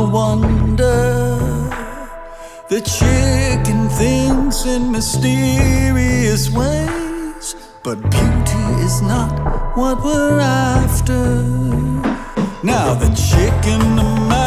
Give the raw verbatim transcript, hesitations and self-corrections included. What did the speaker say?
wild wonder. The chicken thinks in mysterious ways, but beauty is not what we're after. Now the chicken